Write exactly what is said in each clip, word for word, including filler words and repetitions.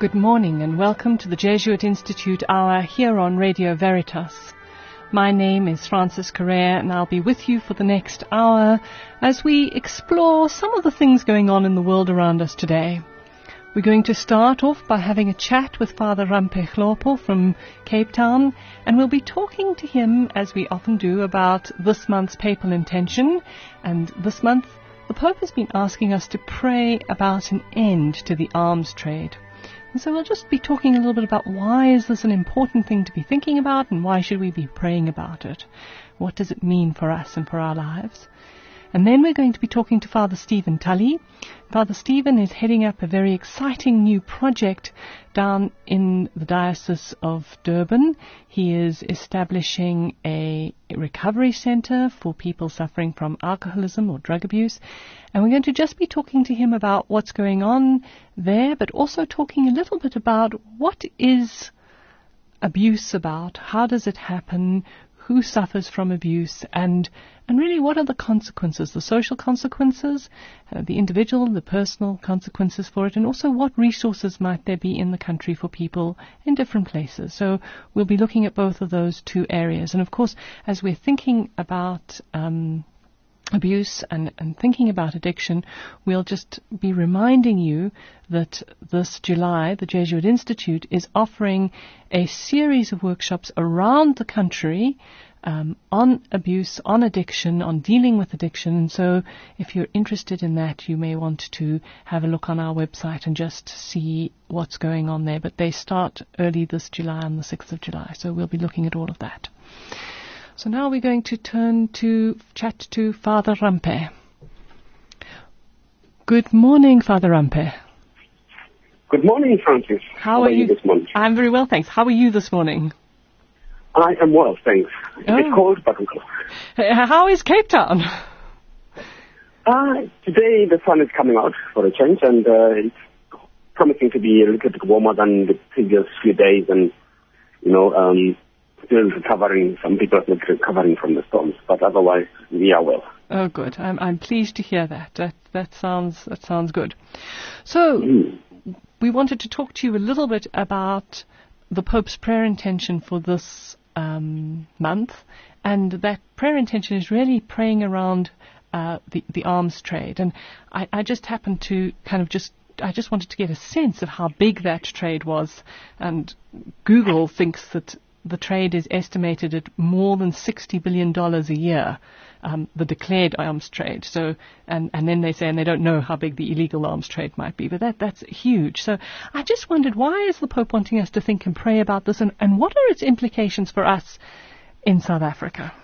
Good morning and welcome to the Jesuit Institute Hour here on Radio Veritas. My name is Frances Correa and I'll be with you for the next hour as we explore some of the things going on in the world around us today. We're going to start off by having a chat with Father Rampe Hlopho from Cape Town, and we'll be talking to him, as we often do, about this month's papal intention. And this month, the Pope has been asking us to pray about an end to the arms trade. And so we'll just be talking a little bit about why is this an important thing to be thinking about and why should we be praying about it? What does it mean for us and for our lives? And then we're going to be talking to Father Stephen Tully. Father Stephen is heading up a very exciting new project down in the Diocese of Durban. He is establishing a recovery center for people suffering from alcoholism or drug abuse. And we're going to just be talking to him about what's going on there, but also talking a little bit about what is abuse about, how does it happen, who suffers from abuse, and and really what are the consequences, the social consequences, uh, the individual, the personal consequences for it, and also what resources might there be in the country for people in different places. So we'll be looking at both of those two areas. And of course, as we're thinking about um, abuse and, and thinking about addiction, we'll just be reminding you that this July, the Jesuit Institute is offering a series of workshops around the country um, on abuse, on addiction, on dealing with addiction. And so if you're interested in that, you may want to have a look on our website and just see what's going on there. But they start early this July, on the sixth of July. So we'll be looking at all of that. So now we're going to turn to chat to Father Rampe. Good morning, Father Rampe. Good morning, Francis. How, How are, are you? you this morning? I'm very well, thanks. How are you this morning? I am well, thanks. Oh. It's cold, but I'm cold. How is Cape Town? Uh, today the sun is coming out for a change, and uh, it's promising to be a little bit warmer than the previous few days, and, you know, um, still recovering, some people are not recovering from the storms, but otherwise we are well. Oh, good. I'm I'm pleased to hear that. That that sounds that sounds good. So mm. we wanted to talk to you a little bit about the Pope's prayer intention for this um, month, and that prayer intention is really praying around uh, the the arms trade. And I, I just happened to kind of just. I just wanted to get a sense of how big that trade was, and Google thinks that the trade is estimated at more than sixty billion dollars a year, um, the declared arms trade. So, and, and then they say, and they don't know how big the illegal arms trade might be, but that that's huge. So I just wondered, why is the Pope wanting us to think and pray about this, and, and what are its implications for us in South Africa?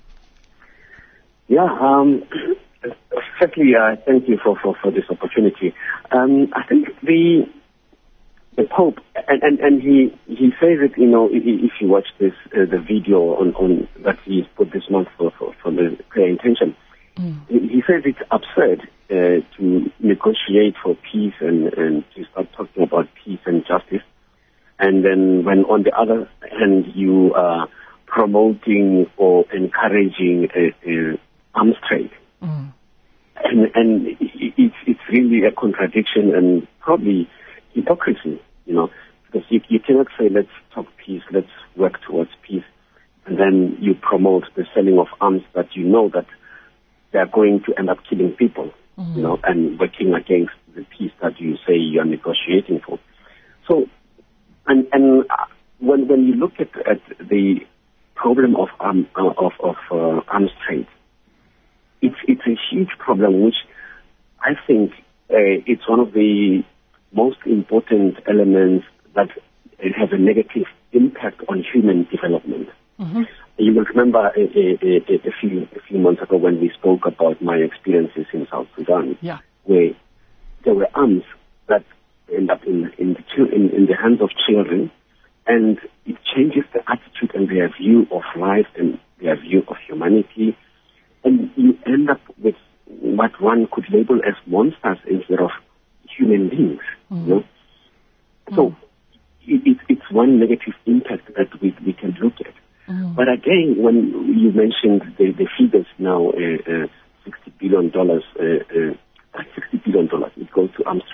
Yeah, um, certainly, uh, thank you for, for, for this opportunity. Um, I think the The Pope, and, and, and he, he says it, you know, if you watch this, uh, the video on, on that he's put this month for, for, for the prayer intention, mm. he, he says it's absurd uh, to negotiate for peace and, and to start talking about peace and justice. And then when on the other hand you are promoting or encouraging a, a arms trade. Mm. And, and it's, it's really a contradiction and probably hypocrisy, you know, because you, you cannot say, let's talk peace, let's work towards peace, and then you promote the selling of arms that you know that they are going to end up killing people, mm-hmm. you know, and working against the peace that you say you are negotiating for. So, and and when when you look at, at the problem of um, of, of uh, arms trade, it's it's a huge problem, which I think uh, it's one of the most important elements that have a negative impact on human development. Mm-hmm. You will remember a, a, a, a few a few months ago when we spoke about my experiences in South Sudan, yeah. where there were arms that end up in in the, in, in the hands of children, and it changes the attitude and their view of life and their view of humanity, and you end up with what one could label as monsters instead of human beings. Mm. You know? So mm. it, it, it's one negative impact that we, we can look at. Mm. But again, when you mentioned the, the figures now, uh, uh, sixty billion dollars, uh, uh, sixty billion dollars, it goes to arms trade.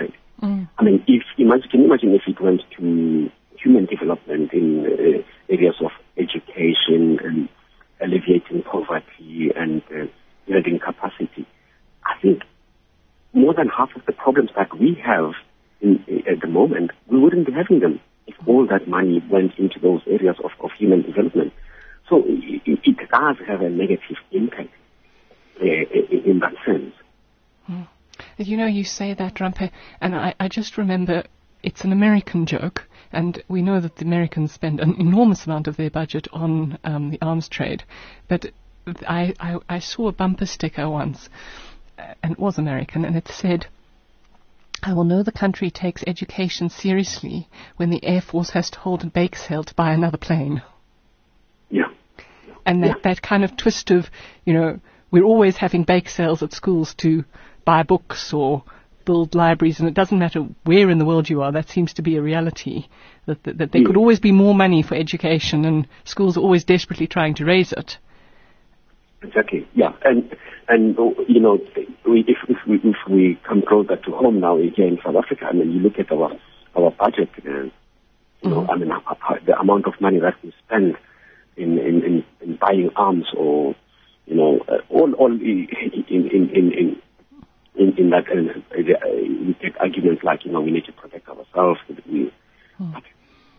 Mm. I mean, if imagine, can you imagine if it went to human development in uh, areas of education and alleviating poverty and uh, building capacity? I think more than half of the problems that we have in, at the moment, we wouldn't be having them if all that money went into those areas of, of human development. So it, it does have a negative impact uh, in that sense. Mm. You know, you say that, Rampe, and I, I just remember it's an American joke, and we know that the Americans spend an enormous amount of their budget on um, the arms trade. But I, I, I saw a bumper sticker once, uh, and it was American, and it said, "I will know the country takes education seriously when the Air Force has to hold a bake sale to buy another plane." Yeah. And that, yeah. that kind of twist of, you know, we're always having bake sales at schools to buy books or build libraries, and it doesn't matter where in the world you are, that seems to be a reality, that, that, that there mm. could always be more money for education, and schools are always desperately trying to raise it. Exactly, yeah. And, and you know, we, if, if, we, if we come closer to home now here in South Africa, I mean, you look at our, our budget, uh, you mm-hmm. know, I mean, the amount of money that we spend in, in, in, in buying arms or, you know, uh, all, all in, in, in, in In, in that, uh, uh, we take arguments like, you know, we need to protect ourselves. We, hmm. But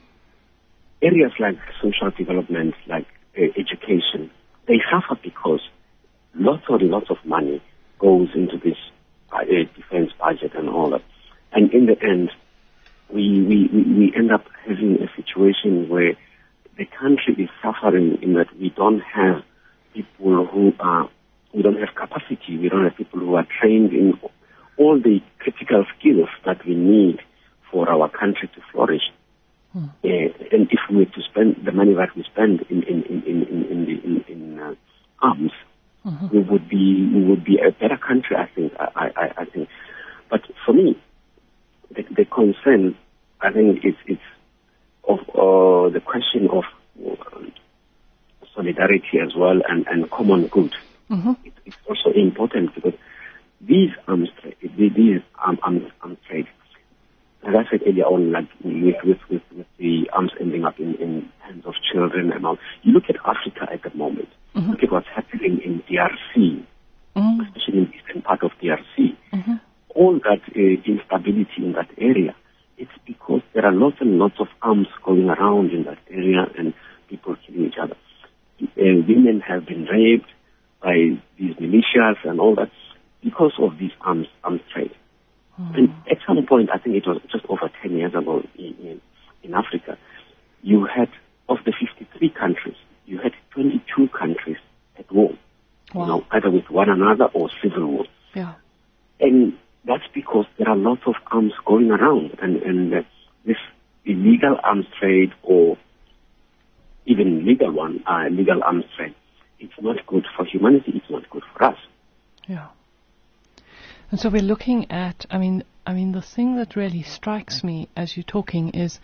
areas like social development, like uh, education, they suffer because lots and lots of money goes into this uh, defense budget and all that. And in the end, we, we, we end up having a situation where the country is suffering in that we don't have people who are We don't have capacity. We don't have people who are trained in all the critical skills that we need for our country to flourish. Hmm. Uh, and if we were to spend the money that we spend in in in in in, in, the, in, in uh, arms, mm-hmm. we would be we would be a better country. I think. I I, I think. But for me, the, the concern, I think, is it's of uh, the question of uh, solidarity as well and, and common good. Mm-hmm. It, it's also important because these arms, these arm, arms, arms trade, as I said earlier on, like with, with, with, with the arms ending up in, in hands of children and all. You look at Africa at the moment. Mm-hmm. Look at what's happening in D R C, mm-hmm. especially in the eastern part of D R C. Mm-hmm. All that uh, instability in that area, it's because there are lots and lots of arms going around in that area and people killing each other. Uh, women have been raped by these militias and all that because of these arms, arms trade. Mm. And at some point, I think it was just over ten years ago in, in, in Africa, you had, of the fifty-three countries, you had twenty-two countries at war, wow. you know, either with one another or civil war. Yeah. And that's because there are lots of arms going around, and, and uh, this illegal arms trade or even legal one, uh, legal arms trade, it's not good for humanity, it's not good for us. Yeah. And so we're looking at, I mean, I mean, the thing that really strikes me as you're talking is,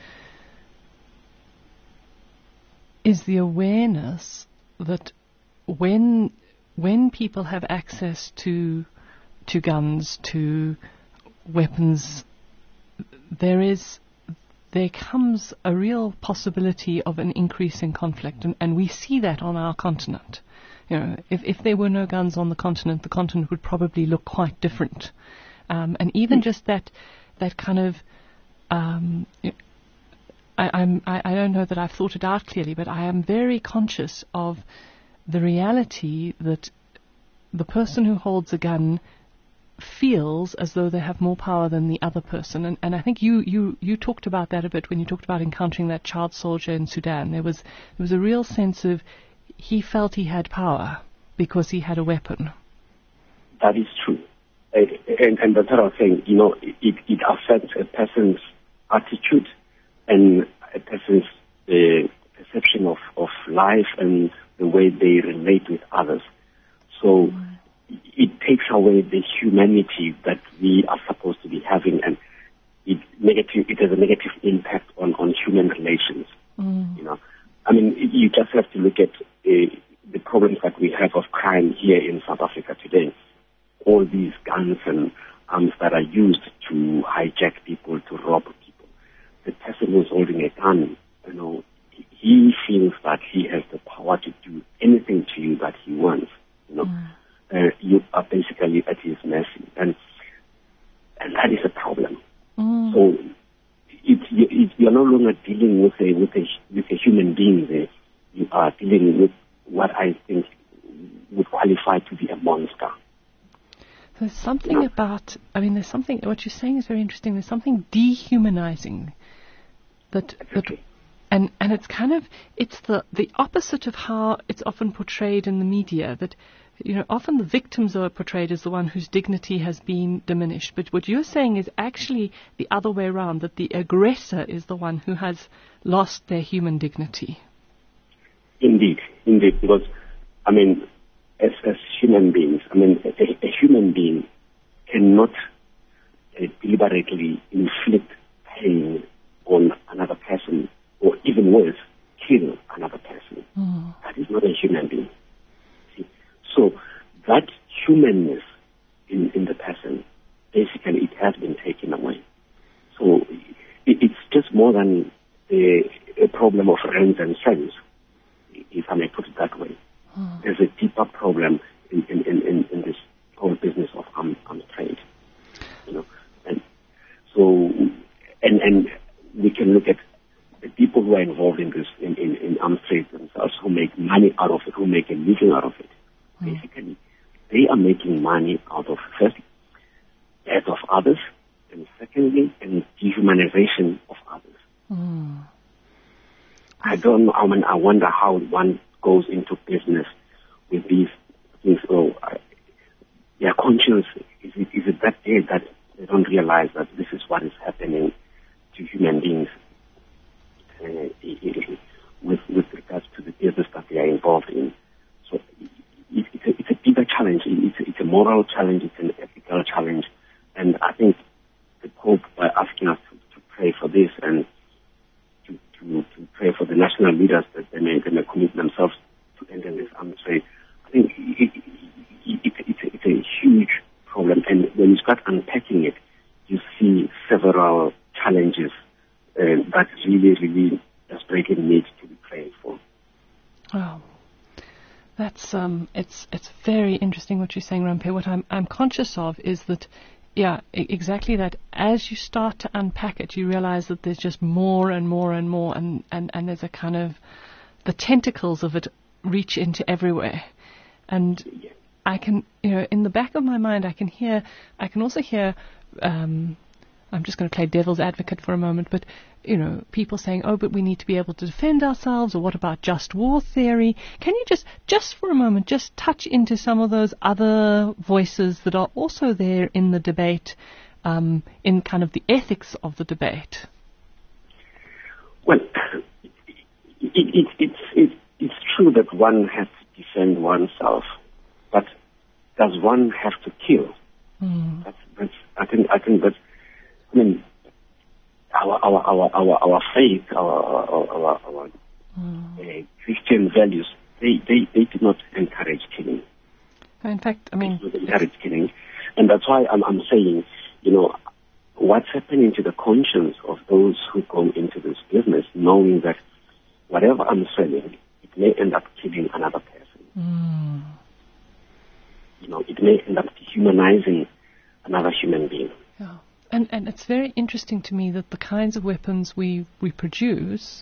is the awareness that when, when people have access to, to guns, to weapons, there is, there comes a real possibility of an increase in conflict, and, and we see that on our continent. You know, if, if there were no guns on the continent, the continent would probably look quite different. Um, and even just that, that kind of, um, I, I'm, I, I don't know that I've thought it out clearly, but I am very conscious of the reality that the person who holds a gun feels as though they have more power than the other person. And, and I think you, you, you talked about that a bit when you talked about encountering that child soldier in Sudan. There was, there was a real sense of he felt he had power because he had a weapon. That is true. Uh, and, and that's what I was saying, you know, it, it affects a person's attitude and a person's uh, perception of, of life and the way they relate with others. So mm. it takes away the humanity that we are supposed to be having, and it negative. It has a negative impact on, on human relations. Mm. You know, I mean, you just have to look at uh, the problems that we have of crime here in South Africa today. All these guns and arms that are used to hijack people's person who's holding a gun, you know, he feels that he has the power to do anything to you that he wants. You know, mm. uh, you are basically at his mercy, and and that is a problem. Mm. So it, it, you're no longer dealing with a with a with a human being there. You are dealing with what I think would qualify to be a monster. There's something about, I mean, there's something, what you're saying is very interesting. There's something dehumanizing that, that and, and it's kind of, it's the, the opposite of how it's often portrayed in the media, that, you know, often the victims are portrayed as the one whose dignity has been diminished. But what you're saying is actually the other way around, that the aggressor is the one who has lost their human dignity. Indeed, indeed, because, I mean, As, as human beings, I mean, a, a human being cannot uh, deliberately inflict pain on another person, or even worse, kill another person. Mm. That is not a human being. See? So that humanness in, in the person, basically, it has been taken away. So it, it's just more than a, a problem of rents and cents, if I may put it that way. There's a deeper problem in, in, in, in this whole business of arms arm trade, you know, and so and and we can look at the people who are involved in this in, in, in arms trade themselves, who make money out of it, who make a living out of it. Mm. Basically, they are making money out of first death of others, and secondly, and dehumanization of others. Mm. I don't know. I mean, I wonder how one goes into business with these things. Oh, uh, their conscience, is it, is it that day that they don't realize that this is what is happening to human beings uh, with, with regards to the business that they are involved in. So it, it's, a, it's a bigger challenge. It's a, it's a moral challenge. It's an ethical challenge. And I think the Pope, by asking us to, to pray for this and To, to pray for the national leaders that they may, they may commit themselves to ending this arms trade. I think it, it, it, it, it's, a, it's a huge problem, and when you start unpacking it, you see several challenges uh, that really, really desperately need to be prayed for. Wow. That's um, it's it's very interesting what you're saying, Rampe. What I'm I'm conscious of is that, yeah, exactly that. As you start to unpack it, you realize that there's just more and more and more, and, and, and there's a kind of, the tentacles of it reach into everywhere. And I can, you know, in the back of my mind, I can hear, I can also hear, um, I'm just going to play devil's advocate for a moment, but, you know, people saying, oh, but we need to be able to defend ourselves, or what about just war theory? Can you just, just for a moment, just touch into some of those other voices that are also there in the debate, um, in kind of the ethics of the debate? Well, it, it, it's, it, it's true that one has to defend oneself, but does one have to kill? Mm. That's, that's, I think, I think that's, I mean, our our our our, our faith, our our our, our mm. uh, Christian values, they, they, they do not encourage killing. In fact, I mean, they do not encourage killing, and that's why I'm I'm saying, you know, what's happening to the conscience of those who go into this business, knowing that whatever I'm selling, it may end up killing another person. Mm. You know, it may end up dehumanizing another human being. Yeah. And, and it's very interesting to me that the kinds of weapons we, we produce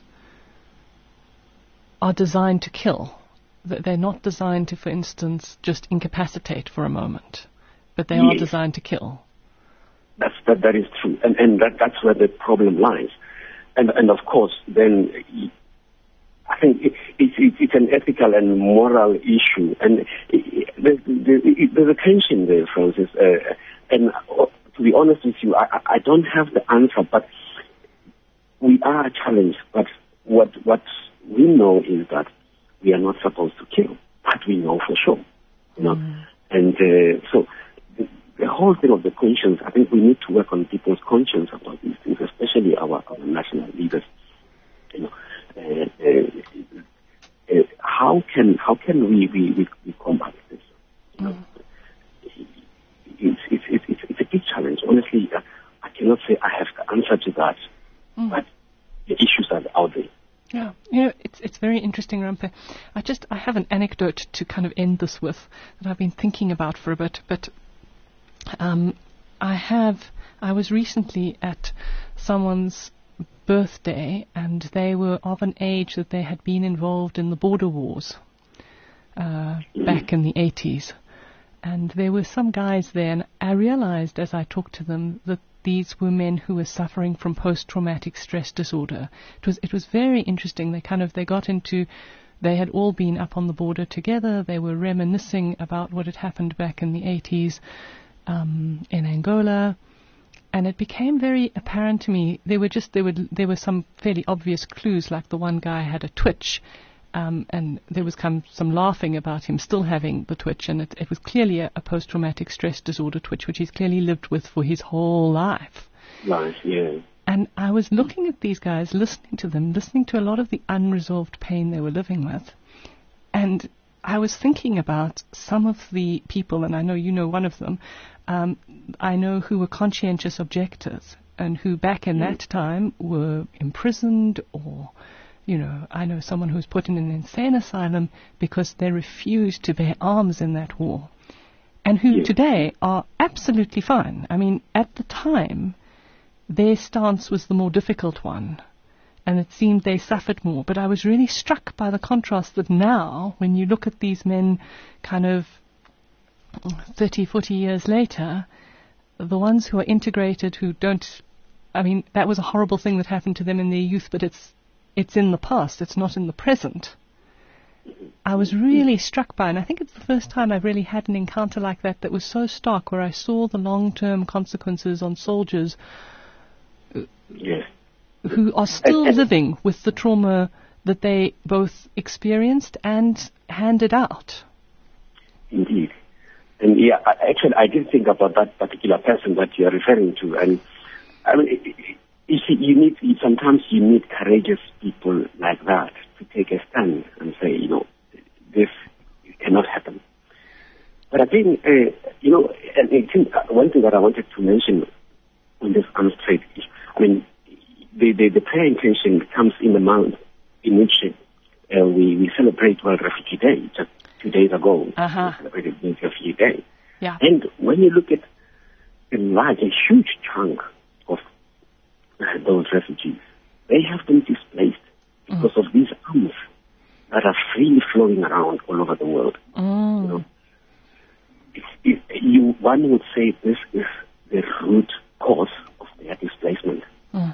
are designed to kill. They're not designed to, for instance, just incapacitate for a moment, but they yes. are designed to kill. That's, that, that is true. And, and that, that's where the problem lies. And, and of course, then I think it, it, it, it's an ethical and moral issue. And it, there's, there's a tension there, Francis. Uh, and uh, to be honest with you, I, I don't have the answer, but we are challenged. But what what we know is that we are not supposed to kill. That we know for sure. You know, mm. and uh, so the, the whole thing of the conscience. I think we need to work on people's conscience about these things, especially our, our national leaders. You know, uh, uh, uh, how can how can we we, we, we combat this? You know, mm. it's, it's it's it's it's a big challenge. Honestly, uh, I cannot say I have the answer to that, mm. but Yeah, you know, it's it's very interesting, Rampe. I just I have an anecdote to kind of end this with that I've been thinking about for a bit. But um, I have I was recently at someone's birthday, and they were of an age that they had been involved in the border wars uh, back in the eighties, and there were some guys there, and I realized as I talked to them that these were men who were suffering from post-traumatic stress disorder. It was it was very interesting. They kind of they got into, they had all been up on the border together. They were reminiscing about what had happened back in the eighties um, in Angola, and it became very apparent to me. There were just there were there were some fairly obvious clues, like the one guy had a twitch. Um, and there was come, some laughing about him still having the twitch, and it, it was clearly a, a post-traumatic stress disorder twitch, which he's clearly lived with for his whole life. Life, yeah. And I was looking at these guys, listening to them, listening to a lot of the unresolved pain they were living with, and I was thinking about some of the people, and I know you know one of them, um, I know who were conscientious objectors, and who back in mm. that time were imprisoned or... You know, I know someone who was put in an insane asylum because they refused to bear arms in that war, and who yes. today are absolutely fine. I mean, at the time, their stance was the more difficult one, and it seemed they suffered more. But I was really struck by the contrast that now, when you look at these men kind of thirty, forty years later, the ones who are integrated, who don't, I mean, that was a horrible thing that happened to them in their youth, but it's It's in the past, it's not in the present. I was really struck by, and I think it's the first time I've really had an encounter like that that was so stark, where I saw the long-term consequences on soldiers yes. who are still living with the trauma that they both experienced and handed out. Indeed. And yeah, actually I did think about that particular person that you're referring to, and I mean, it, it, You see, you need, sometimes you need courageous people like that to take a stand and say, you know, this cannot happen. But I think, uh, you know, and I think one thing that I wanted to mention on this arms trade is, I mean, the, the, the prayer intention comes in the month in which uh, we, we celebrate World Refugee Day. Just two days ago, uh-huh. we celebrated World Refugee Day. Yeah. And when you look at a large, a huge chunk of those refugees, they have been displaced because mm. of these arms that are freely flowing around all over the world. Mm. You know, it's, it, you, one would say this is the root cause of their displacement. Mm.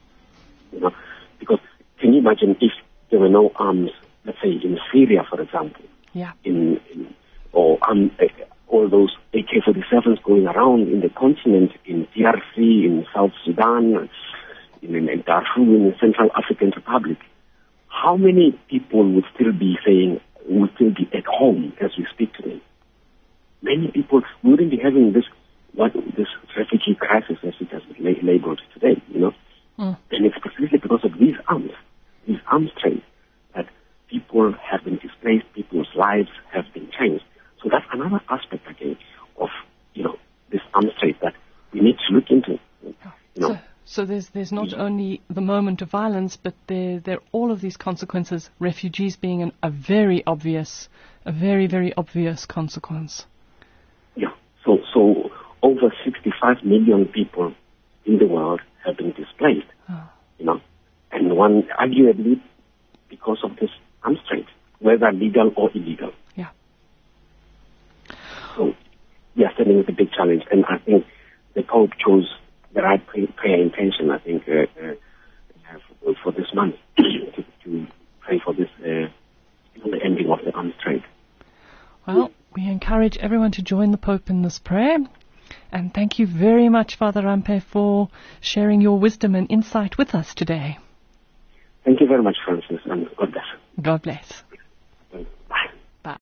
You know, because can you imagine if there were no arms, let's say in Syria, for example, yeah, in, in or um, uh, all those A K forty-sevens going around in the continent, in D R C, in South Sudan, in, in Darfur, in the Central African Republic, how many people would still be saying, would still be at home as we speak today? Many people wouldn't be having this, what, this refugee crisis as it has been la- labeled today, you know? Mm. And it's precisely because of these arms, these arms trade, that people have been displaced, people's lives have been changed. So that's another aspect, again, of, you know, this arms trade that we need to look into, you know. So, so there's there's not only the moment of violence, but there there are all of these consequences, refugees being an, a very obvious, a very, very obvious consequence. Yeah. So, so over sixty-five million people in the world have been displaced, oh. you know, and one, arguably, because of this arms trade, whether legal or illegal. Yeah. So, we are standing with a big challenge, and I think the Pope chose the right prayer intention, I think, uh, uh, for this month, to, to pray for this, uh, for the ending of the arms trade. Well, we encourage everyone to join the Pope in this prayer, and thank you very much, Father Rampe, for sharing your wisdom and insight with us today. Thank you very much, Francis, and God bless. God bless.